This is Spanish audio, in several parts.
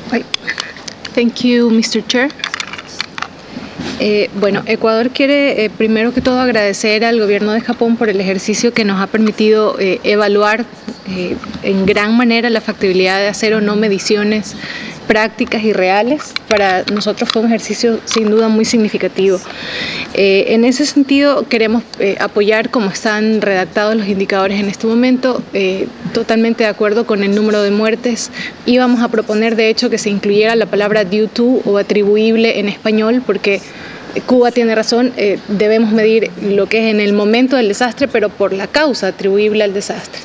Ay. Thank you, Mr. Chair. Bueno, Ecuador quiere primero que todo agradecer al gobierno de Japón por el ejercicio que nos ha permitido evaluar en gran manera la factibilidad de hacer o no mediciones prácticas y reales. Para nosotros fue un ejercicio sin duda muy significativo. En ese sentido queremos apoyar como están redactados los indicadores en este momento, totalmente de acuerdo con el número de muertes. Íbamos a proponer de hecho que se incluyera la palabra due to o atribuible en español, porque Cuba tiene razón, debemos medir lo que es en el momento del desastre, pero por la causa atribuible al desastre.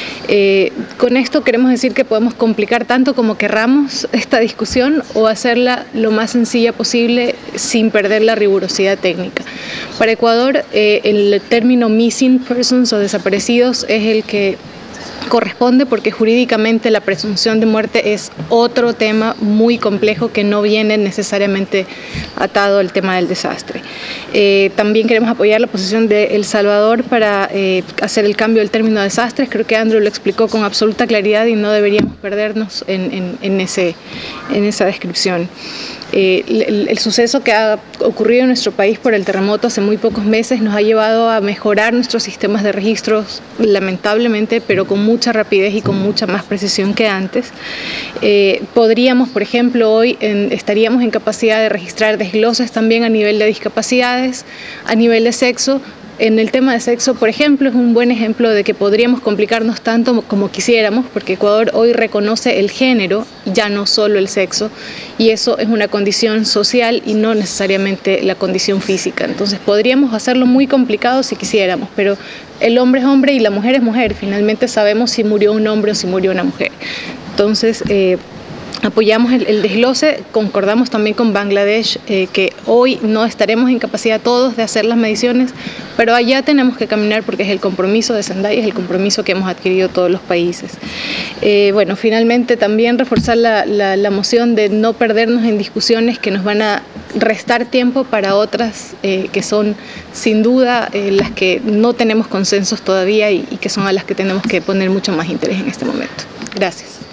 Con esto queremos decir que podemos complicar tanto como querramos esta discusión o hacerla lo más sencilla posible sin perder la rigurosidad técnica. Para Ecuador, el término missing persons o desaparecidos es el que corresponde, porque jurídicamente la presunción de muerte es otro tema muy complejo que no viene necesariamente atado al tema del desastre. También queremos apoyar la posición de El Salvador para hacer el cambio del término desastres. Creo que Andrew lo explicó con absoluta claridad y no deberíamos perdernos en esa descripción. El suceso que ha ocurrido en nuestro país por el terremoto hace muy pocos meses nos ha llevado a mejorar nuestros sistemas de registros, lamentablemente, pero con mucha rapidez y con mucha más precisión que antes. Podríamos, por ejemplo, hoy estaríamos en capacidad de registrar desgloses también a nivel de discapacidades, a nivel de sexo. En el tema de sexo, por ejemplo, es un buen ejemplo de que podríamos complicarnos tanto como quisiéramos, porque Ecuador hoy reconoce el género, ya no solo el sexo, y eso es una condición social y no necesariamente la condición física. Entonces podríamos hacerlo muy complicado si quisiéramos, pero el hombre es hombre y la mujer es mujer. Finalmente sabemos si murió un hombre o si murió una mujer. Entonces, apoyamos el desglose, concordamos también con Bangladesh que hoy no estaremos en capacidad todos de hacer las mediciones, pero allá tenemos que caminar porque es el compromiso de Sendai, es el compromiso que hemos adquirido todos los países. Bueno, finalmente también reforzar la moción de no perdernos en discusiones que nos van a restar tiempo para otras que son sin duda las que no tenemos consensos todavía y que son a las que tenemos que poner mucho más interés en este momento. Gracias.